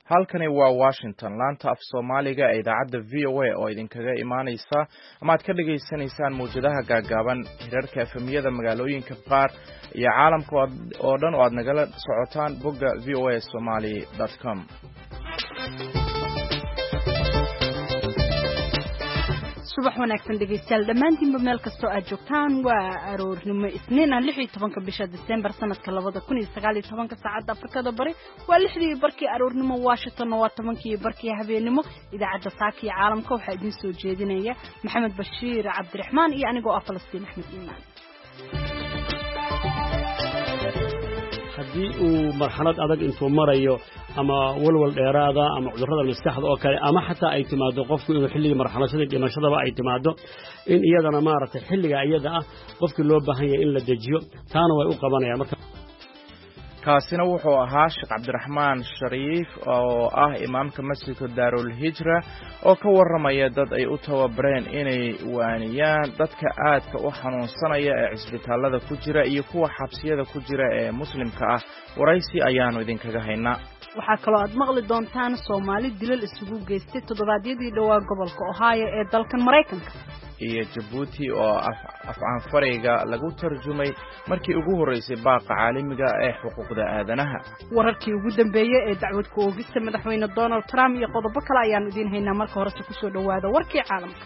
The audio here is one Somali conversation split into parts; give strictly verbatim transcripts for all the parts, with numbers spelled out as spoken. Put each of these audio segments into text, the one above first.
halkani waa Washington laanta af Soomaaliga ee idaacadda V O A oo idinkaga imaanaysa ama aad ka dhageysanaysaan muujadaha gaagaaban hirarka efemiyada magaalooyinka qaar iyo caalamka oo dhan oo aad nagala socotaan bogga v o a somali dot com. subax wanaagsan dhegeystayaal dhammaantiinba meel kastoo aad joogtaan waa aroornimo isniin ah lix iyo tobanka bisha December sanadka labada kun iyo sagaal iyo tobanka saacada Afrikada Bari waa lixdii barkii aroornimo Washington waa tobankii barkii habeenimo idaacadda saaki caalamka waxa idin soo jeedinaya Maxamed Bashiir Cabdiraxmaan iyo anigoo ah Falastiin Axmed Iimaan. haddii uu marxalad adag intuu marayo ama walwal dheeraada ama cudurrada maskaxda oo kale ama xataa ay timaado qofku inuu xilliga marxaladda dhimashadaba ay timaado in iyadana maaragtay xilliga iyada ah qofkii loo baahan yahay in la dejiyo taana way u qabanayaan marka kaasina wuxuu ahaa Sheekh Cabdiraxmaan Shariif oo ah imaamka masjidka Daarul Hijra oo ka waramaya dad ay u tababareen inay waaniyaan dadka aadka u xanuunsanaya ee isbitaalada ku jira iyo kuwa xabsiyada ku jira ee muslimka ah waraysi ayaanu idinkaga haynaa. waxaa kaloo aad maqli doontaan Soomaali dilal isugu geystay toddobaadyadii dhawaa gobolka Ohio ee dalkan Mareykanka iyo Djibouti oo afcaan fariga lagu tarjumay markii ugu horeysay baaqa caalamiga ee xuquuqda aadanaha. wararkii ugu dambeeyay ee dacwad ku oogista madaxweyne Donald Trump iyo qodobo kale ayaan idin haynaa marka hore ku soo dhawaada warkii caalamka.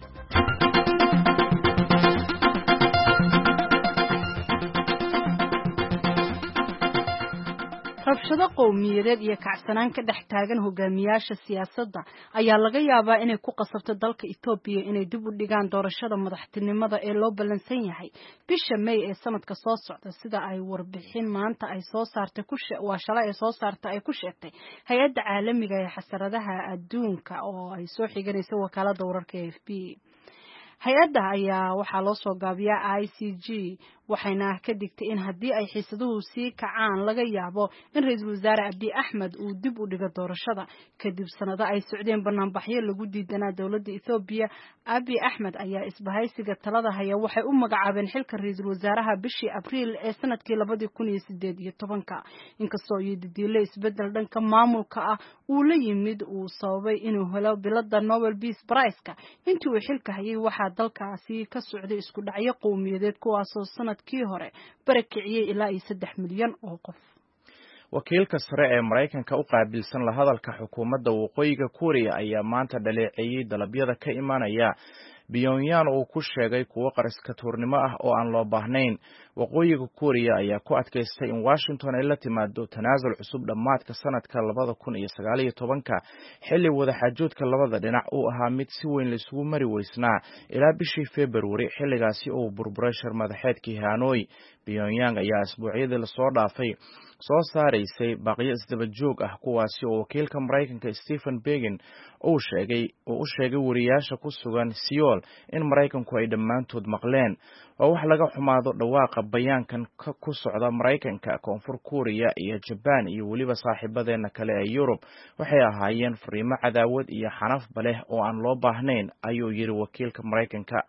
rabshado qowmiyadeed iyo kacsanaan ka dhex taagan hogaamiyaasha siyaasadda ayaa laga yaabaa inay ku qasabto dalka Itoobiya inay dib u dhigaan doorashada madaxtinimada ee loo ballansan yahay bisha May ee sanadka soo socda sida ay warbixin maanta ay soo saartay ku waa shalay ay soo saartay ay ku sheegtay hay'adda caalamiga ee xasaradaha adduunka oo ay soo xiganayso wakaaladda wararka A F P. hay'adda ayaa waxaa loo soo gaabiyaa I C G waxayna ka digtay in haddii ay xiisaduhu sii kacaan laga yaabo in ra'iisul wasaare Abiy Ahmed uu dib u dhigo doorashada kadib sanado ay socdeen banaanbaxyo lagu diidanaa dawladda Itoobiya. Abiy Ahmed ayaa isbahaysiga talada haya waxay u magacaabeen xilka ra'iisul wasaaraha bishii Abriil ee sanadkii labada kun iyo sideed iyo tobanka inkastoo ay diiday isbedel dhanka maamulka ah uu la yimid uu sababay inuu helo bilada Nobel Peace Prize-ka intii uu xilka hayay waxaa dalkaasi ka socday isku dhacyo qowmiyadeed kuwaasoo sanadkii hore barakiciyay ilaa iyo saddex milyan oo qof. wakiilka sare ee Mareykanka u qaabilsan la hadalka xukuumadda waqooyiga Korea ayaa maanta dhaleeceeyay dalabyada ka imanaya Pyongyang oo ku sheegay kuwo qaraska tuurnimo ah oo aan loo baahnayn. waqooyiga Korea ayaa ku adkaystay in Washington ay la timaado tanaasul cusub dhamaadka sanadka labada kun iyo sagaal iyo tobanka xilli wada xaajoodka labada dhinac uu ahaa mid si weyn la isugu mari weysnaa ilaa bishii February xilligaasi oo burburay shir madaxeedkii Hanoi. Pyongyang ayaa asbuucyadii la soo dhaafay soo saaraysay baaqyo isdaba joog ah kuwaasi oo wakiilka Mareykanka Stephen Biegun uu sheegay oo u sheegay wariyaasha ku sugan Seoul in Mareykanku ay dhammaantood maqleen. waa wax laga xumaado dhawaaqa bayaankan ku socda Mareykanka, Koonfur Korea iyo Japan iyo waliba saaxiibadeena kale ee Yurub waxay ahaayeen fariimo cadaawad iyo xanafba leh oo aan loo baahnayn ayuu yiri wakiilka Mareykanka.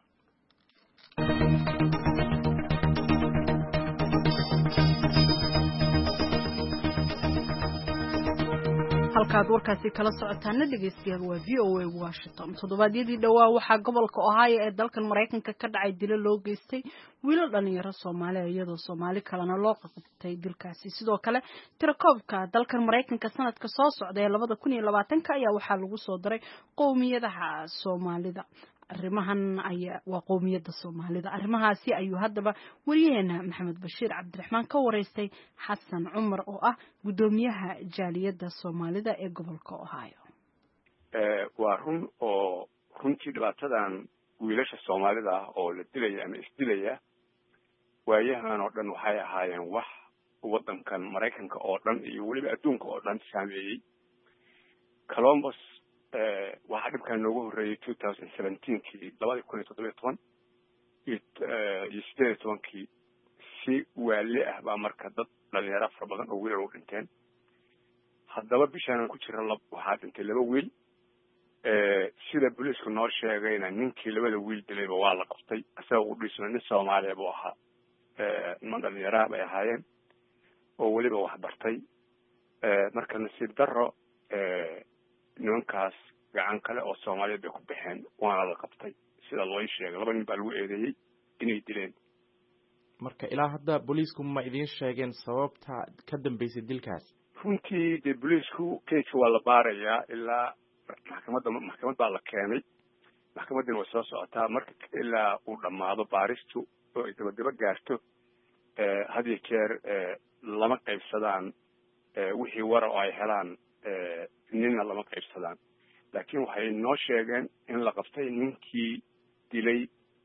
halkaad warkaasi kala socotaana dhegeystayaal waa V O A Washington. toddobaadyadii dhawaa waxaa gobolka Ohio ee dalkan Mareykanka ka dhacay dilo loo geystay wiilal dhalinyaro Soomaali iyadoo Soomaali kalena loo qabtay dilkaasi. sidoo kale tirakoobka dalkan Mareykanka sanadka soo socda ee labada kun iyo labaatanka ayaa waxaa lagu soo daray qowmiyadaha Soomaalida. arrimahan ayaa waa qowmiyadda Soomaalida arrimahaasi ayuu haddaba wariyaheena Maxamed Bashiir Cabdiraxmaan ka wareystay Xasan Cumar oo ah gudoomiyaha jaaliyadda Soomaalida ee gobolka Ohio. ee waa run oo runtii dhibaatadan wiilasha Soomaalida ah oo la dilaya ama isdilaya waayahan oo dhan waxay ahaayeen wax wadankan Mareykanka oo dhan iyo waliba adduunka oo dhan saameeyay. Columbus waxaa dhibkan noogu horeeyay two thousand seventeen kii labada kun iyo toddoba iyo toban iyo sideed iyo tobankii si waali ah baa marka dad dhalinyaro fara badan oo wiilal u dhinteen. haddaba bishaan ku jira waxaa dhintay laba wiil sida booliisku noo sheegayna ninkii labada wiil dilayba waa la qabtay asagoo u dhisnaa nin Soomaaliya buu ahaa niman dhalinyaro bay ahaayeen oo waliba wax bartay marka nasiib darro nimankaas gacan kale oo soomaaliyeed bay ku baxeen waana la qabtay sida loo sheegay laba nin baa lagu eedeeyey inay dileen. marka ilaa hadda booliisku ma idiin sheegeen sababta ka dambeysay dilkaas? runtii dee booliisku keeska waa la baarayaa ilaa maxkamadda maxkamad baa la keenay, maxkamaddina way soo socotaa. marka ilaa uu dhammaado baaristu oo ay dabadaba gaarto had iyo jeer lama qaybsadaan wixii wara oo ay helaan ninna lama qaybsadaan. laakiin waxay noo sheegeen in la qabtay ninkii dilay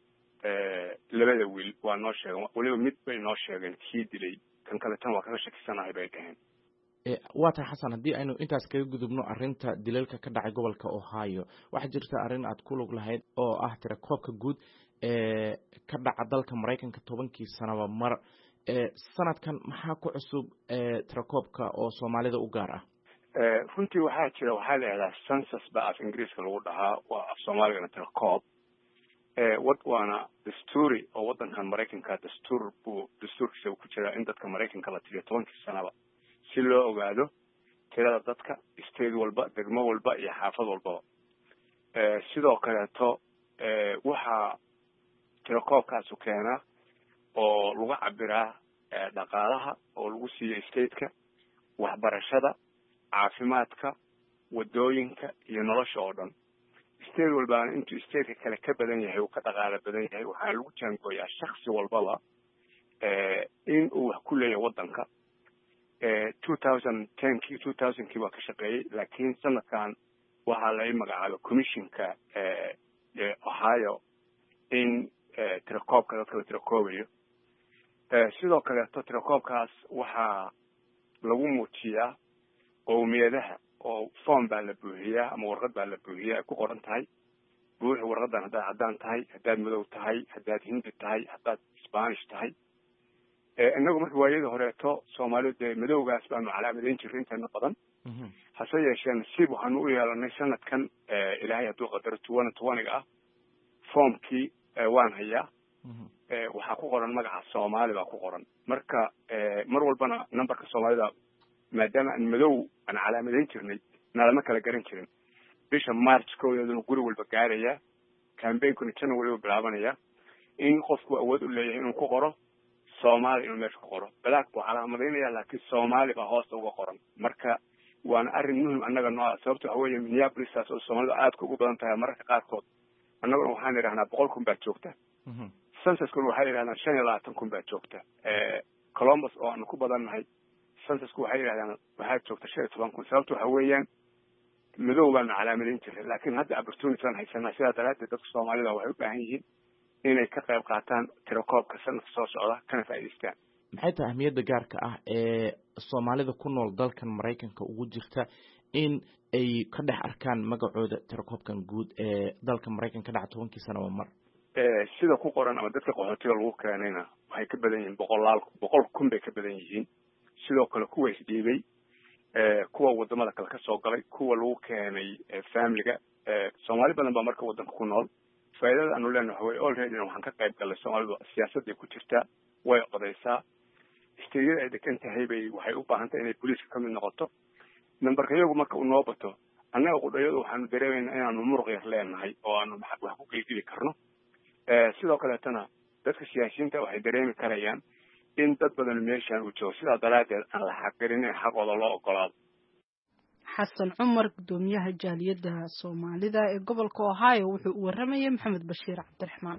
labada wiil waa noo sheegeen, weliba mid bay noo sheegeen kii dilay, kan kaletan waa kaga shakisanahay bay dhaheen. waa tahay xasan, haddii aynu intaas kaga gudubno arrinta dilalka ka dhacay gobolka Ohio, waxaa jirta arrin aad ku lug lahayd oo ah tirakoobka guud ee ka dhaca dalka Maraykanka tobankii sanaba mar. sanadkan maxaa ku cusub tirakoobka oo Soomaalida u gaar ah? runtii waxaa jira waxaa la yidhahdaa census baa af ingiriiska lagu dhahaa, waa af soomaaligana tirakoob. wad waana dastuuri oo waddankan Maraykanka dastuur buu dastuurkiisa ku jiraa in dadka Maraykanka la tiriyo tobankii sanaba si loo ogaado tirada dadka state walba, degmo walba iyo xaafad walbaba. sidoo kaleeto waxaa tirakoobkaasu keenaa oo lagu cabiraa dhaqaalaha oo lagu siiyo stateka, waxbarashada, caafimaadka, wadooyinka iyo nolosha oo dhan. state walbaana intuu stateka kale ka badan yahay uu ka dhaqaalo badan yahay waxaa lagu jaangooyaa shaksi walbaba in uu wax ku leeyahay waddanka. two thousand ten kii two thousand kii waa ka shaqeeyey, laakiin sanadkan waxaa laga magacaabay commissionka Ohio in tirakoobka dadka la tirakoobayo. sidoo kaleeto tirakoobkaas waxaa lagu muujiyaa qowmiyadaha oo form baa la buuxiyaa ama warqad baa la buuxiyaa ay ku qoran tahay buuxi warqadan haddaad caddaan tahay, haddaad madow tahay, haddaad hindi tahay, haddaad Spanish tahay. inagu marka waayadii horeeto Soomaalidu dee madowgaas baanu calaamadayn jirnay inteena badan. hase yeeshee nasiib waxaanu u yeelanay sanadkan ilaahay hadduu qadaro tuwana tuwaniga ah formkii waan hayaa. waxaa ku qoran magaca Soomaali baa ku qoran. marka mar walbana numberka Soomaalida maadaama aan madow aan calaamadayn jirnay nalama kala garan jirin. bisha March koodeeduna guri walba gaaraya, campaignkuna jana waliba bilaabanaya in qofku awood u leeyahay inuu ku qoro Soomaali inuu meesha ku qoro. black buu calaamadaynaya laakiin Soomaali baa hoosta uga qoran. marka waana arrin muhiim annaga noo sababta waxa weeye Minneapolis oo Soomaalida aad ugu badan tahay mararka qaarkood annaguna waxaan idhahnaa boqol kun baa joogta. censuskuna waxay yidhahdaan shan iyo labaatan kun baa joogta. Columbus oo aanu ku badannahay censusku waxay yidhahdaan waxaa joogta shan iyo toban kun. sababta waxa weeyaan madow baanu calaamadayn jiray, laakiin hadda opportunity aan haysanaa. sidaa daraaddeed dadka Soomaalida waxay u baahan yihiin inay ka qayb qaataan tirakoobka sanadka soo socda kana faa'iidaystaan. maxay tahay ahmiyadda gaarka ah ee Soomaalida ku nool dalkan Maraykanka ugu jirta in ay ka dhex arkaan magacooda tirakoobkan guud ee dalka Maraykanka dhaca tobankii sanaba mar? sida ku qoran ama dadka qaxootiga lagu keenayna waxay ka badan yihiin boqolaal boqol kun bay ka badan yihiin. sidoo kale kuwa isdhiibay, kuwa wadamada kale ka soo galay, kuwa lagu keenay familiga. Soomaali badan baa marka waddanka ku nool. faa'iidada aanu leenahay way already waxaan ka qayb galay. Soomaalidu siyaasadda ku jirta way odaysaa. isteeyada ay degan tahay bay waxay u baahan tahay inay booliiska ka mid noqoto. numberka iyagu marka uu noo bato annaga qudhayadu waxaanu dareemaynaa inaanu muruq yar leenahay oo aanu wax ku gelgeli karno. sidoo kaleetana dadka siyaasiyiinta waxay dareemi karayaan in dad badan meeshaan uu joogo. sidaa daraaddeed aan la xaqgelin in xaqooda loo ogolaado. xasan cumar gudoomiyaha jaaliyadda Soomaalida ee gobolka Ohio wuxuu u waramayay Maxamed Bashiir Cabdiraxmaan.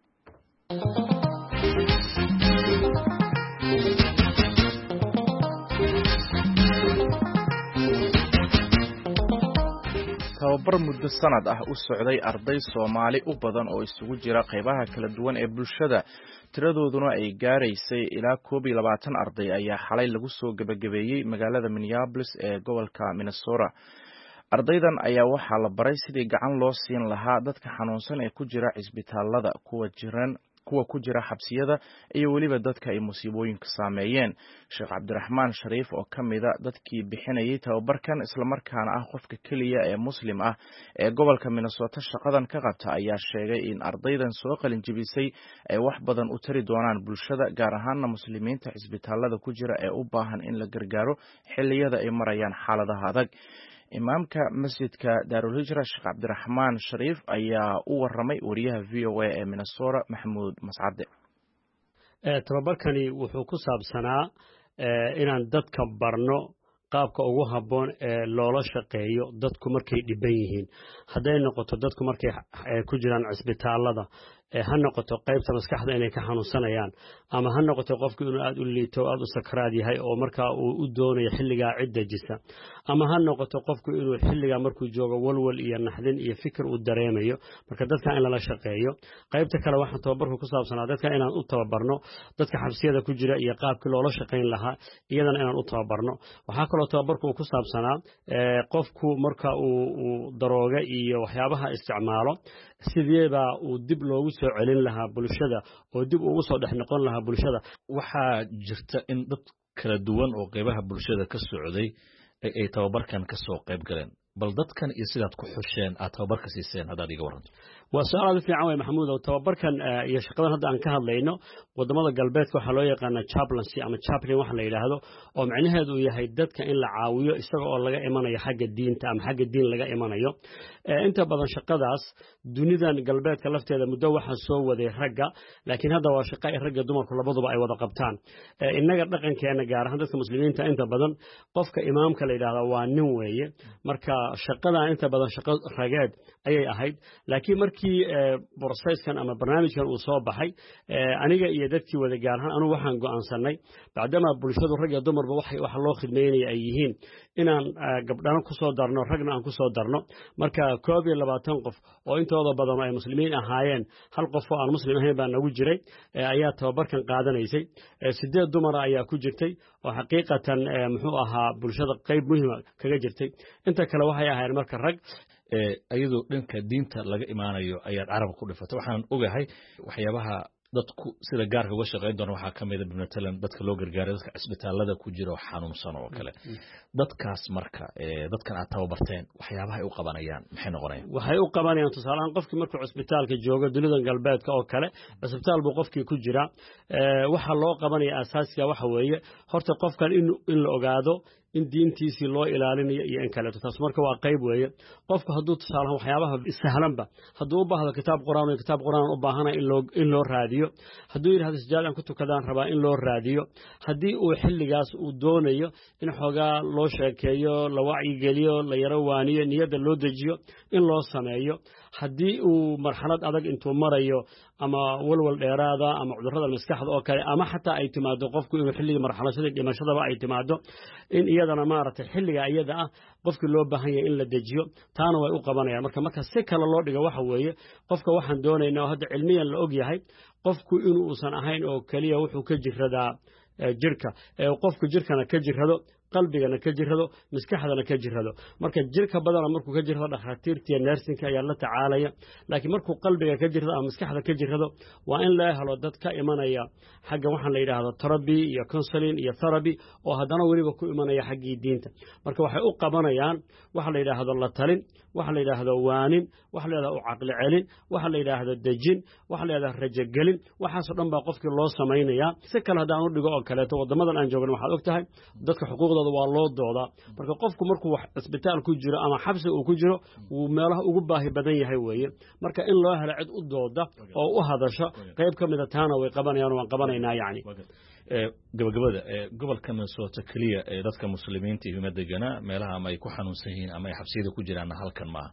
tababar muddo sanad ah u socday arday Soomaali u badan oo isugu jira qaybaha kala duwan ee bulshada, tiradooduna ay gaaraysay ilaa koob iyo labaatan arday ayaa xalay lagu soo gabagabeeyey magaalada Minneapolis ee gobolka Minnesota. ardaydan ayaa waxaa la baray sidii gacan loo siin lahaa dadka xanuunsan ee ku jira cisbitaalada, kuwa jiran kuwa ku jira xabsiyada iyo weliba dadka ay musiibooyinku saameeyeen. Sheekh Cabdiraxmaan Shariif oo ka mid ah dadkii bixinayay tababarkan isla markaana ah qofka kaliya ee muslim ah ee gobolka Minnesota shaqadan ka qabta ayaa sheegay in ardaydan soo qalin jebisay ay wax badan u tari doonaan bulshada, gaar ahaana muslimiinta cisbitaalada ku jira ee u baahan in la gargaaro xilliyada ay marayaan xaaladaha adag. imaamka masjidka Daarul Hijra Sheekh Cabdiraxmaan Shariif ayaa u waramay wariyaha V O A ee Minnesota Maxamuud Mascade. tababarkani wuxuu ku saabsanaa inaan dadka barno qaabka ugu habboon ee loola shaqeeyo dadku markay dhiban yihiin hadday noqoto dadku markay ku jiraan cisbitaalada ha noqoto qaybta maskaxda inay ka xanuunsanayaan ama ha noqoto qofku inuu aad u liito aad u sakraad yahay oo markaa uu u doonayo xilligaa cidda jisa ama ha noqoto qofku inuu xilligaa markuu joogo walwal iyo naxdin iyo fikir uu dareemayo marka dadka in lala shaqeeyo qaybta kale waxaan tababarku ku saabsanaa dadka inaan u tababarno dadka xabsiyada ku jira iyo qaabkii loola shaqayn lahaa iyadana inaan u tababarno waxaa kaloo tababarku uu ku saabsanaa qofku marka uu darooga iyo waxyaabaha isticmaalo sideebaa uu dib loogu soo celin lahaa bulshada oo dib ugu soo dhex noqon lahaa bulshada waxaa jirta in dad kala duwan oo qaybaha bulshada ka socday ay tababarkan ka soo qayb galeen bal dadkan iyo sidaad ku xusheen aad tababarka siiseen haddaad iga waranto waa su-aal aad u fiican wey maxamuud oo tababarkan iyo shaqadan hadda aan ka hadlayno wadamada galbeedka waxaa loo yaqaana chaplaincy ama chaplain waxa la yidhaahdo oo macnaheedu uu yahay dadka in la caawiyo isaga oo laga imanayo xagga diinta ama xagga diin laga imanayo inta badan shaqadaas dunidan galbeedka lafteeda muddo waxaa soo waday ragga laakiin hadda waa shaqo ay ragga dumarku labaduba ay wada qabtaan innaga dhaqankeena gaar ahaan dadka muslimiinta inta badan qofka imaamka la yidhaahda waa nin weeye marka shaqadan inta badan shaqo rageed ayay ahayd laakiin markii borsayskan ama barnaamijkan uu soo baxay aniga iyo dadkii wada gaar ahaan anugu waxaan go'aansanay bacdama bulshadu rag iyo dumarba waxay wax loo khidmeynaya ay yihiin inaan gabdhana ku soo darno ragna aan ku soo darno marka koob iyo labaatan qof oo intooda badan ay muslimiin ahaayeen hal qof oo aan muslim ahayn baa nagu jiray ayaa tababarkan qaadanaysay sideed dumar ayaa ku jirtay oo xaqiiqatan muxuu ahaa bulshada qayb muhiima kaga jirtay inta kale waxay ahaayeen marka rag iyadoo dhanka diinta laga imaanayo ayaad carabka ku dhifatay waxaan ogahay waxyaabaha dadku sida gaarka uga shaqayn doona waxaa ka mida matalan dadka loo gargaaray dadka cisbitaalada ku jira oo xanuunsan oo kale dadkaas marka dadkan aad tababarteen waxyaabaha ay u qabanayaan maxay noqonayaan waxay u qabanayaan tusaalehaan qofkii markuu cisbitaalka joogo dunidan galbeedka oo kale cisbitaal buu qofkii ku jira waxaa loo qabanaya asaasiga waxa weeye horta qofkan in la ogaado in diintiisii loo ilaalinayo iyo in kaleeto taas marka waa qayb weeye qofku hadduu tusaalahaan waxyaabaha sahlanba hadduu u baahdo kitaab quraan iyo kitaab quraan u baahanaya in loo in loo raadiyo hadduu yidhahdo sijaad aan ku tukadaan rabaa in loo raadiyo haddii uu xilligaas uu doonayo in xoogaa loo sheekeeyo la wacyigeliyo la yaro waaniyo niyadda loo dejiyo in loo sameeyo haddii uu marxalad adag intuu marayo ama walwal dheeraada ama cudurrada maskaxda oo kale ama xataa ay timaado qofku inuu xilligii marxaladii dhimashadaba ay timaado in iyadana maaragtay xilliga iyada ah qofkii loo baahan yahay in la dejiyo taana way u qabanayaan marka marka si kale loo dhigo waxa weeye qofka waxaan doonaynaa oo hadda cilmiyan la og yahay qofku inuu uusan ahayn oo keliya wuxuu ka jiradaa jirka ee qofku jirkana ka jirado qalbigana ka jirado maskaxdana ka jirado marka jirka badana markuu ka jirado dhakhaatiirtiya nursingka ayaa la tacaalaya laakiin markuu qalbiga ka jirado ama maskaxda ka jirado waa in la helo dad ka imanaya xagga waxaan la yidhaahdo therapy iyo counseling iyo therapy oo haddana weliba ku imanaya xaggii diinta marka waxay u qabanayaan waxa la yidhaahdo la talin waxa la yidhaahdo waanin waxa la yidhahdo u caqli celin waxa la yidhaahdo dejin waxa la yidhahdo rajagelin waxaasoo dhan baa qofkii loo samaynayaa si kale haddaan u dhigo oo kaleeto waddamadan aan joogno waxaad og tahay dadka xuquuqdooda waa loo doodaa marka qofku markuu cisbitaal ku jiro ama xabsi uu ku jiro wuu meelaha ugu baahi badan yahay weeye marka in loo helo cid u dooda oo u hadasho qayb ka mida taana way qabanayaan waan qabanaynaa yacni gabagabada gobolka Minnesota kaliya ee dadka muslimiinta iyo madagana meelaha ama ay ku xanuunsan yihiin ama ay xabsiyada ku jiraan halkan ma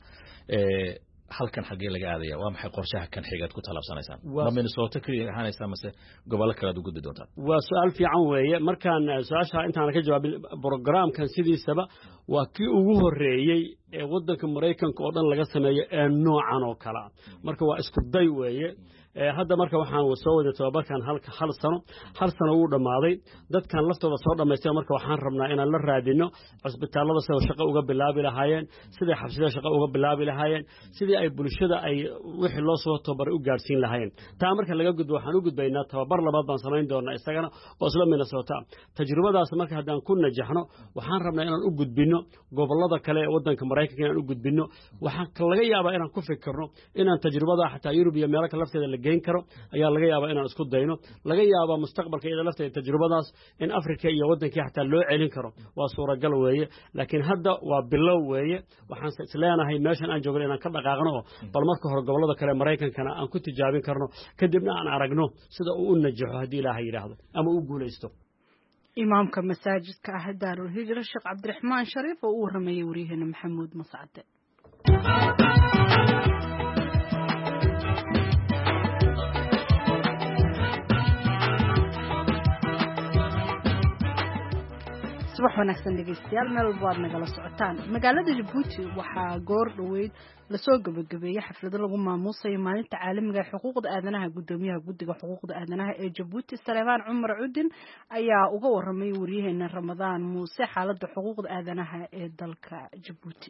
ee halkan xagee laga aadaya waa maxay qorshaha kan xigaad ku talaabsanaysaan ma Minnesota kaliya ahaanaysa mase gobol kale u gudbi doontaan waa su'aal fiican weeye markaan su'aasha intaan ka jawaabin programkan sidiisaba waa kii ugu horeeyay ee wadanka Mareykanka oo dhan laga sameeyo ee noocan oo kala marka waa isku day weeye hadda marka waxaan soo waday tababarkan halka hal sano hal sano uu dhamaaday dadkan laftooda soo dhameystay marka waxaan rabnaa inaan la raadino cisbitaalada sida shaqo uga bilaabi lahaayeen sida xabsida shaqo uga bilaabi lahaayeen sidii ay bulshada ay wixii loo soo tababaray u gaarsiin lahaayeen taa marka laga gudbo waxaan u gudbaynaa tababar labaad baan samayn doonaa isagana oo isla Minnesota tajribadaas marka haddaan ku najaxno waxaan rabnaa inaan u gudbino gobolada kale ee wadanka Mareykanka inaan u gudbino waxaan laga yaabaa inaan ku fikirno inaan tajribada xataa Yurub iyo meelo kale lafteeda geyn karo ayaa laga yaabaa inaan isku dayno laga yaabaa mustaqbalka iyada lafteeda tajrubadaas in Afrika iyo wadankii xataa loo celin karo waa suuragal weeye laakiin hadda waa bilow weeye waxaan isleenahay meeshan aan joogno inaan ka dhaqaaqno bal marka hore gobolada kale Mareykankana aan ku tijaabin karno kadibna aan aragno sida uu u najaxo hadii Ilaahay yiraahdo ama uu guuleysto imaamka masaajidka ah Daarul Hijra Sheekh Cabdiraxmaan Shariif oo uu waramayay wariyaheena Maxamuud Mascade subax wanaagsan dhegeystayaal meel walba aad nagala socotaan magaalada Djibouti waxaa goor dhaweyd la soo gabagabeeyay xaflad lagu maamuusayo maalinta caalamiga ah xuquuqda aadanaha gudoomiyaha guddiga xuquuqda aadanaha ee Djibouti Saleeman Cumar Cudin ayaa uga waramay wariyaheena Ramadaan Muuse xaaladda xuquuqda aadanaha ee dalka Djibouti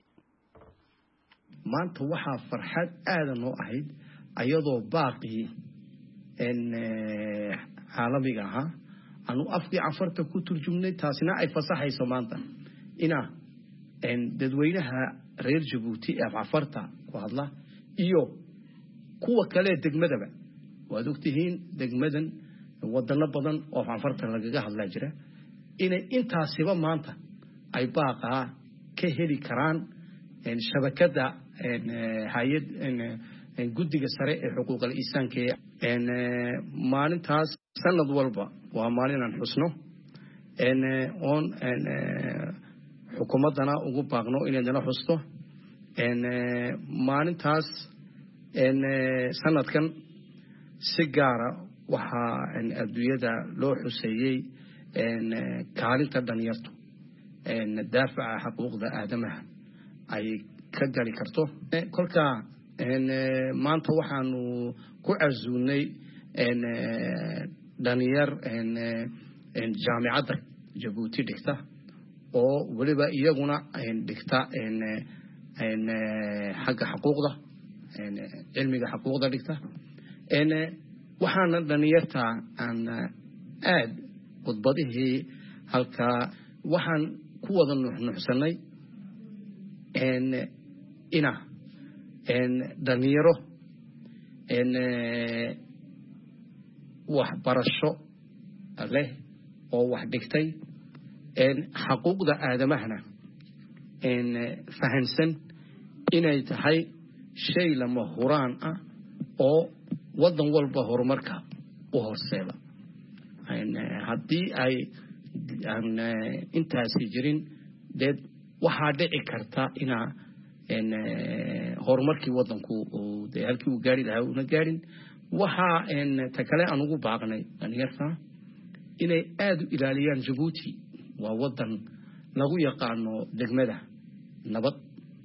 maanta waxaa farxad aadan oo ahayd ayadoo baaqi in caalamiga ah anu afki afarta ku turjumnay taasina ay fasaxayso maanta ina in dadweynaha reer Djibouti ee afarta ku hadla iyo kuwa kale degmadaba waad ogtihiin degmadan wadana badan oo afarta lagaga hadla jira inay intaasiba maanta ay baaqa ka heli karaan in shabakada in hay'ad in guddiga sare ee xuquuqul insaanka in maalintaas sanad walba waa maalin aan xusno in on in xukuumadana ugu baaqno inay nala xusto in maalintaas in sanadkan si gaar ah waxa in adduunyada loo xuseeyay in kaalinta dhalinyarto in daafaca xuquuqda aadamaha ay ka gali karto kolka in maanta waxaanu ku casuunay in dhalinyar in in jaamacadda Djibouti dhigta oo waliba iyaguna in dhigta in in xagga xuquuqda in cilmiga xuquuqda dhigta in waxaana dhalinyarta aan aad qodbadihii halka waxaan ku wada nuxnuxsanay in ina in dhalinyaro in wax barasho leh oo wax dhigtay in xuquuqda aadamahana in fahansan inay tahay shay lama huraan ah oo wadan walba horumarka u horseeda in hadii ay intaasi jirin dad waxa dhici karta ina in horumarkii wadanku oo halkii uu gaari lahaa una gaarin waxa in takale aan ugu baaqnay dhalinyarta inay aad u ilaaliyaan Djibouti waa wadan lagu yaqaano degmada nabad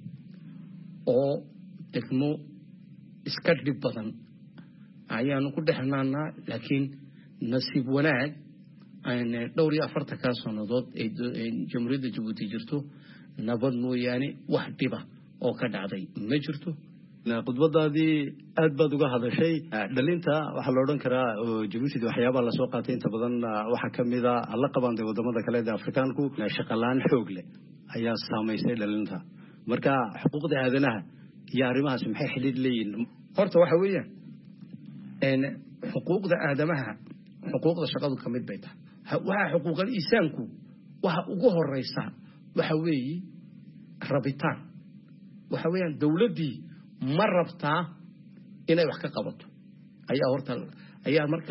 oo degmo iska dhib badan ayaanu ku dhexnaanaa laakiin nasiib wanaag aan dhowr iyo afartan ka sanadood ee jamhuuriyadda Djibouti jirto nabad mooyaane wax dhiba oo ka dhacday ma jirto qodbadaadii aad baad uga hadashay dhalinta waxa la oran karaa oo Djibouti waxyaabo la soo qaatay inta badan waxa kamida alla qabanday wadamada kale ee Afrikaanku shaqalaan xoog leh ayaa saameysay dhalinta marka xuquuqda aadanaha iyo arrimahaas maxay xidhiidh leeyihiin horta waxa weeyaan in xuquuqda aadamaha xuquuqda shaqadu kamid bay tahay waxa xuquuqul insaanku waxa ugu horeysa waxa weeyi rabitaan waxa weeyaan dawladii ma rabtaa inay wax ka qabato ayaa horta ayaa marka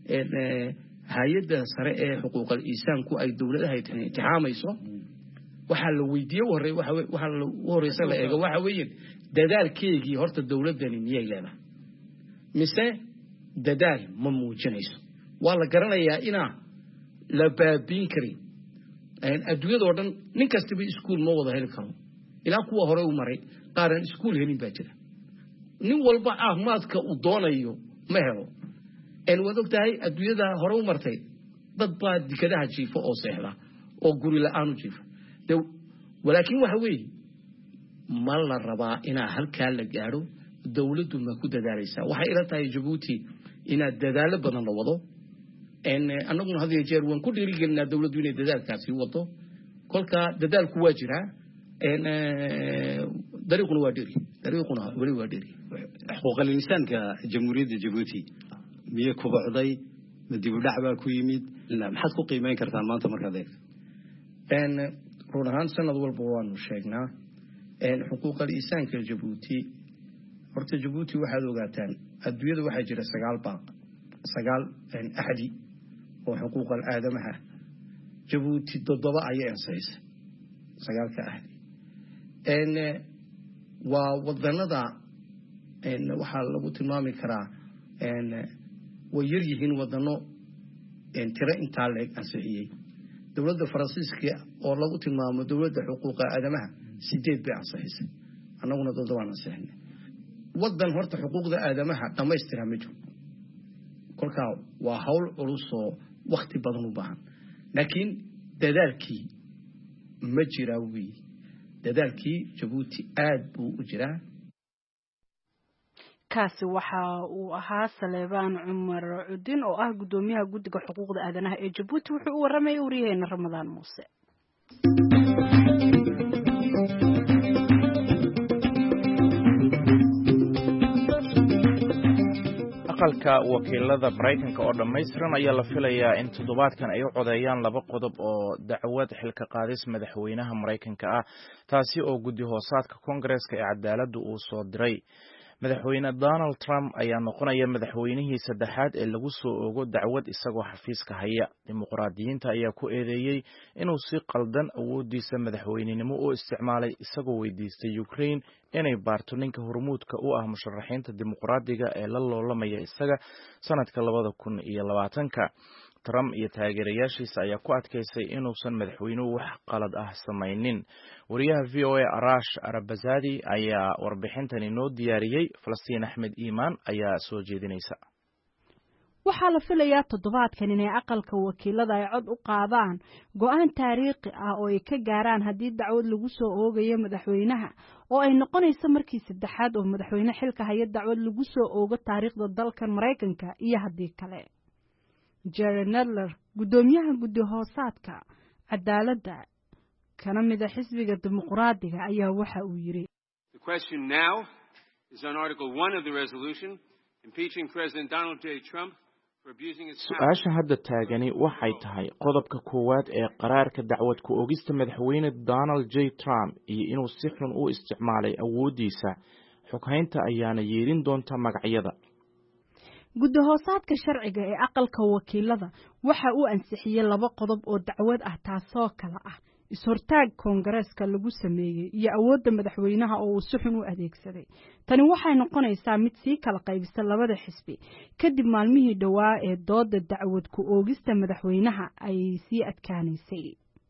hay'adda sare ee xuquuqul insaanku ay dawladaha intixaamayso waxa la weydiiyay hore waxa waxa la horeysa la eego waxa weeyaan dadaalkeegii horta dawladani miyay leedahay mise dadaal ma muujinayso waa la garanayaa ina la baabin karin adduunyada oo dhan nin kasta bi iskuul ma wada heli karo ilaa kuwa hore u maray qaaran iskuul helin baa jira nin walba ahmaadka uu doonayo ma helo in wad ogtahay adduunyada hore u martay dad baa dikadaha jiifo oo seexda oo guri la'aan u jiifa walaakiin waxa weey ma la rabaa ina halka la gaaro dawladdu ma ku dadaalaysaa waxa ila tahay Djibouti ina dadaalo badan la wado in anaguna hadiyo jeer waan ku dhiirigelinaa dawladdu inay dadaalkaasi wado kolka dadaalku waa jira in dariiquna waa dhiri dariiquna weli waa dheri xuquuqul insaanka jamhuuriyadda Djibouti miye ku bacday dib u dhac baa ku yimid maxaad ku qiimeyn kartaan maanta markaad eegto een run ahaan sanad walba waanu sheegnaa een xuquuqul insaanka Djibouti horta Djibouti waxaad ogaataan adduunyada waxaa jira sagaal baaq sagaal een ahadi oo xuquuqul aadamaha Djibouti toddoba ayay ansaysay sagaalka ahadi een waa wadanada een waxa lagu tilmaami karaa een way yar yihiin wadano een tira inta leeg ansixiyay dawladda Faransiiska oo lagu tilmaamo dawladda xuquuqa aadamaha sideed bay ansixisay annaguna toddoba ansixinay wadan horta xuquuqda aadamaha dhamaystiran ma jiro kolka waa hawl culus oo waqti badan u baahan laakiin dadaalkii ma jira wii dadaalkii Djibouti aad buu u jiraa kaasi waxa uu ahaa Saleebaan Cumar Cudin oo ah gudoomiyaha guddiga xuquuqda aadanaha ee Djibouti wuxuu u waramay wariyaheena Ramadaan Muuse aqalka wakiilada Mareykanka oo dhameystiran ayaa la filayaa in toddobaadkan ay u codeeyaan laba qodob oo dacwad xilka qaadis madaxweynaha Mareykanka ah taasi oo guddi hoosaadka Koongareeska ee cadaaladdu uu soo diray madaxweyne Donald Trump ayaa noqonaya madaxweynihii saddexaad ee lagu soo oogo dacwad isagoo xafiiska haya dimuqraadiyiinta ayaa ku eedeeyay inuu si qaldan awoodiisa madaxweynenimo u isticmaalay isagoo weydiistay Ukraine inay baarto ninka hormuudka u ah musharaxiinta dimuqraadiga ee la loolamaya isaga sanadka labada kun iyo labaatanka Trump iyo taageerayaashiisa ayaa ku adkaysay inuusan madaxweynuhu wax qalad ah samaynin wariyaha V O A Arash Arabazadi ayaa warbixintan inoo diyaariyay Falastiin Axmed Iimaan ayaa soo jeedinaysa waxaa la filayaa toddobaadkan inay aqalka wakiilada ay cod u qaadaan go'aan taariikhi ah oo ay ka gaaraan haddii dacwad lagu soo oogayo madaxweynaha oo ay noqonayso markii saddexaad oo madaxweyne xilka haya dacwad lagu soo oogo taariikhda dalkan Mareykanka iyo haddii kale Jerry Nadler gudoomiyaha guddi hoosaadka cadaaladda kana mid ah xisbiga dimuqraadiga ayaa waxa uu yiri The question now is on Article one of the resolution impeaching President Donald J. Trump for abusing his power. Su'aasha hadda taagani waxay tahay qodobka koowaad ee qaraarka dacwad ku oogista madaxweyne Donald J. Trump iyo inuu si xun u isticmaalay awoodiisa xoghaynta ayaana yeelin doonta magacyada guddi hoosaadka sharciga ee aqalka wakiilada waxa uu ansixiyay laba qodob oo dacwad ah taasoo kala ah is-hortaag Koongareeska lagu sameeyay iyo awoodda madaxweynaha oo uu si xun u adeegsaday tani waxay noqonaysaa mid sii kala qaybisa labada xisbi kadib maalmihii dhawaa ee dooda dacwad ku oogista madaxweynaha ay sii adkaanaysay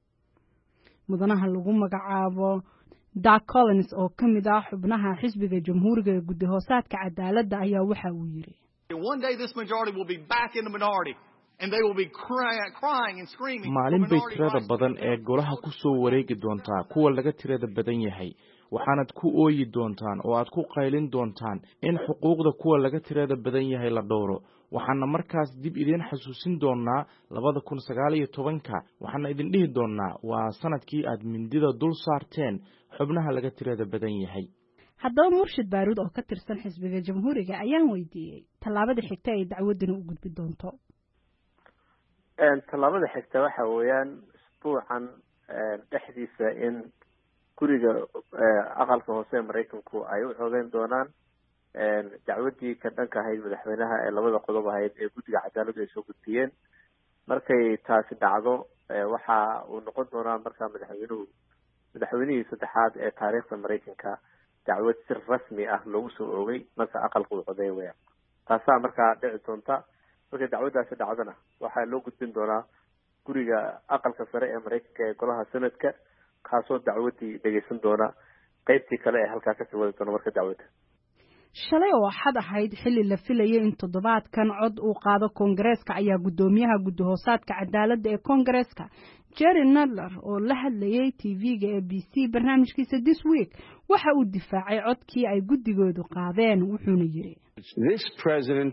mudanaha lagu magacaabo Doug Collins oo kamid ah xubnaha xisbiga jamhuuriga ee guddi hoosaadka cadaaladda ayaa waxa uu yiri One day this majority will be back in the minority and they will be crying, crying and screaming. Maalin bay tirada badan ee golaha ku soo wareegi doontaa kuwa laga tirada badan yahay waxaanad ku ooyi doontaan oo aad ku qaylin doontaan in xuquuqda kuwa laga tirada badan yahay la dhowro waxaana markaas dib idin xasuusin doonaa labada kun sagaal iyo tobanka waxaana idin dhihi doonaa waa sanadkii aad mindida dul saarteen xubnaha laga tirada badan yahay haddaba Murshid Baaruud oo ka tirsan xisbiga jamhuuriga ayaan weydiiyay talaabada xigta ay dacwaddan u gudbi doonto een talaabada xigta waxa weeyaan isbuucan dhexdiisa in guriga aqalka hoose Mareykanku ay u xoogeen doonaan een dacwadii ka dhanka ahayd madaxweynaha ee labada qodob ahayd ee guddiga cadaaladda ay soo gudbiyeen markay taasi dhacdo waxa uu noqon doonaa markaa madaxweynuhu madaxweynihii saddexaad ee taariikhda Mareykanka dacwad si rasmi ah lagu soo oogay marka aqalku uu codeeyo taasaa markaa dhici doonta marka dacwadaasi dhacdana waxaa loo gudbin doonaa guriga aqalka sare ee Mareykanka ee golaha sanadka kaasoo dacwadii dhageysan doona qaybtii kale ee halkaa kasii wadi doona marka dacwadda shalay oo xad ahayd xilli la filayay in toddobaadkan cod uu qaado Koongareeska ayaa gudoomiyaha guddi hoosaadka cadaaladda ee Koongareeska Jerry Nadler oo la hadlayay T V-ga ee B C barnaamijkiisa This Week waxa uu difaacay codkii ay guddigoodu qaadeen wuxuuna yiri This president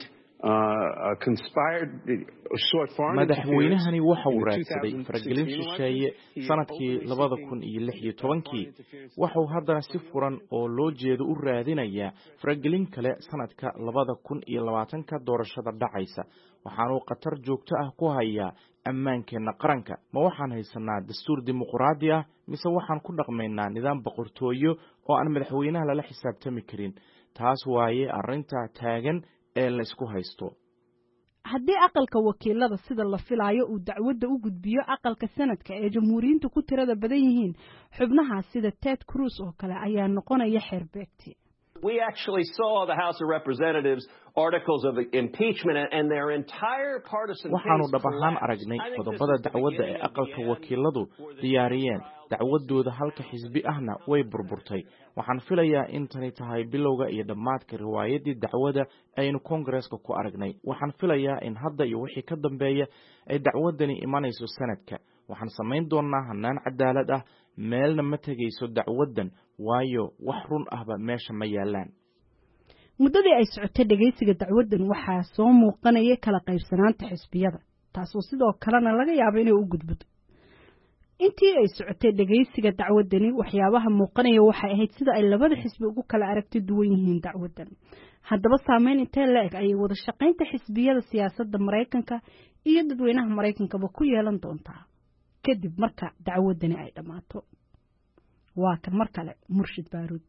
madaxweynahani waxa uu raadsaday faragelin shisheeye sanadkii labada kun iyo lix iyo tobankii waxauu haddana si furan oo loo jeedo u raadinayaa faragelin kale sanadka labada kun iyo labaatanka doorashada dhacaysa waxaanuu khatar joogto ah ku hayaa ammaankeenna qaranka ma waxaan haysanaa dastuur dimuqraadi ah mise waxaan ku dhaqmaynaa nidaam boqortooyo oo aan madaxweynaha lala xisaabtami karin taas waaye arrinta taagan ee la isku haysto haddii aqalka wakiilada sida la filaayo uu dacwadda u gudbiyo aqalka sanadka ee jamhuuriyiintu ku tirada badan yihiin xubnahaas sida Ted Cruz oo kale ayaa noqonaya xeerbeegti We actually saw the House of Representatives articles of impeachment and their entire partisan case. waxaanu dhab ahaan aragnay qodobada dacwadda ee aqalka wakiiladu diyaariyeen dacwadooda halka xisbi ahna way burburtay waxaan filayaa in tani tahay bilowga iyo dhammaadka riwaayadii dacwada aynu Congress-ka ku aragnay waxaan filayaa in hadda iyo wixii ka dambeeya ay dacwadani imanayso sanadka waxaan samayn doonaa hanaan cadaalad ah meelna ma tegayso dacwadan waayo wax run ahba meesha ma yaalaan muddadii ay socotay dhageysiga dacwadan waxaa soo muuqanaya kala qaybsanaanta xisbiyada taasoo sidoo kalena laga yaabo inay u gudbado intii ay socotay dhageysiga dacwadani waxyaabaha muuqanaya waxay ahayd sida ay labada xisbi ugu kala aragti duwan yihiin dacwadan haddaba saameyn intee la-eg ayay wada shaqaynta xisbiyada siyaasadda Mareykanka iyo dadweynaha Mareykankaba ku yeelan doontaa kadib marka dacwadani ay dhamaato waa kan mar kale Murshid Baaruud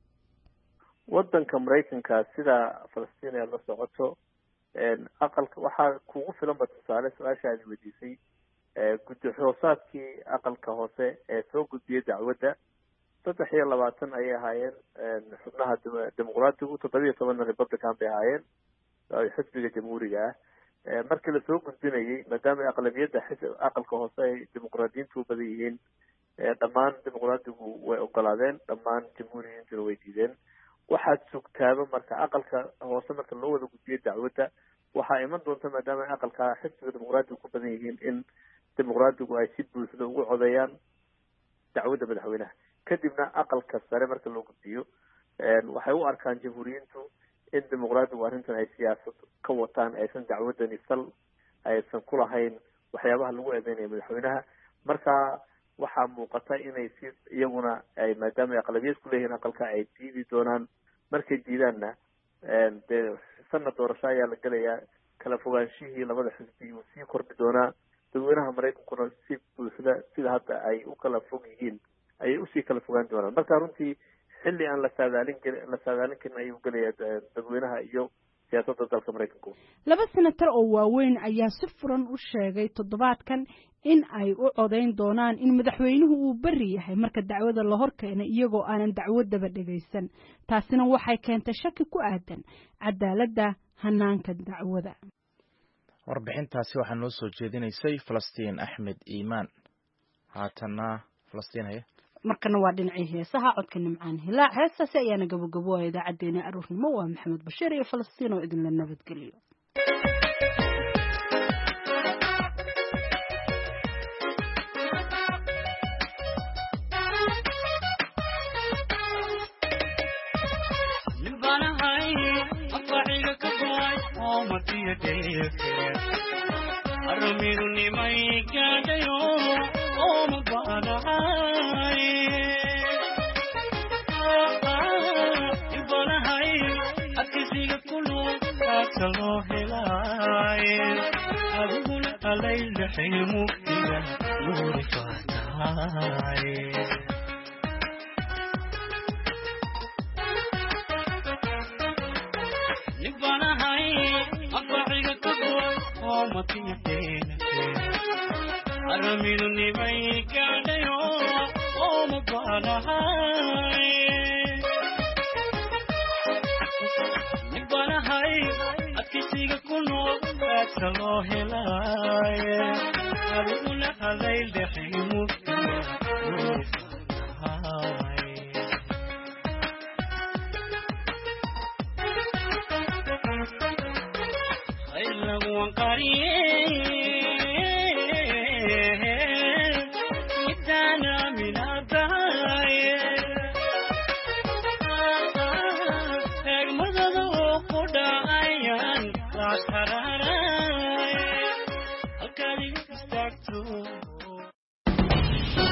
wadanka Mareykanka sida Falastiin ay la socoto een aqalka waxa kugu filan ba tusaale su'aashaadi weydiisay ee guddi-hoosaadkii aqalka hoose ee soo gudbiyay dacwadda saddex iyo labaatan ay ahaayeen xubnaha dimuqraadigu toddoba iyo toban Republican bay ahaayeen oo xisbiga jamhuuriga ah markii la soo gudbinayay maadaama aqlabiyadda aqalka hoose ay dimuqraadiyiintu u badan yihiin dhammaan dimuqraadigu way ogolaadeen dhammaan jamhuuriyiintuna way diideen waxaad sugtaaba marka aqalka hoose marka loo wada gudbiyo dacwadda waxaa iman doonta maadaama aqalka xisbiga dimuqraadigu ku badan yihiin in dimuqraadigu ay si buuxda ugu codeeyaan dacwadda madaxweynaha kadibna aqalka sare marka loo gudbiyo waxay u arkaan jamhuuriyiintu in dimuqraadigu arrintan ay siyaasad ka wataan aysan dacwadani sal aysan ku lahayn waxyaabaha lagu eedeynayo madaxweynaha marka waxaa muuqata inay si iyaguna ay maadaama aqlabiyad ku leeyihiin aqalka ay diidi doonaan markay diidaanna dee sanad doorasho ayaa la gelayaa kala fogaanshihii labada xisbi uu sii kordhi doonaa dadweynaha Mareykankuna si buuxda sida hadda ay u kala fog yihiin ayay usii kala fogaan doonaan marka runtii xilli aan la saadaalin la saadaalin karin ayuu gelayaa dadweynaha iyo siyaasadda dalka Mareykanka laba senator oo waaweyn ayaa si furan u sheegay toddobaadkan in ay u codeyn doonaan in madaxweynuhu uu bari yahay marka dacwada la horkeenay iyagoo aanan dacwadaba dhageysan taasina waxay keentay shaki ku aadan cadaaladda hanaanka dacwada warbixintaasi waxaa noo soo jeedinaysay Falastiin Axmed Iimaan haatana Falastiin haya markana waa dhinacii heesaha codka nimcaan hilaac heestaasi ayaana gabagabooya idaacadeena aroornimo waa maxamed bashiir iyo Falastiin oo idin la nabadgeliyo Arumiruni mai kadayo om banahai banahai akisiga kulu aksalo helai abul alayl himukiya nuri fatai Arumiruni mai kadayo om banahai banahai akisiga kuno aksalo helai abul alayl himukiya nuri fatai aylagu qariye idana min adha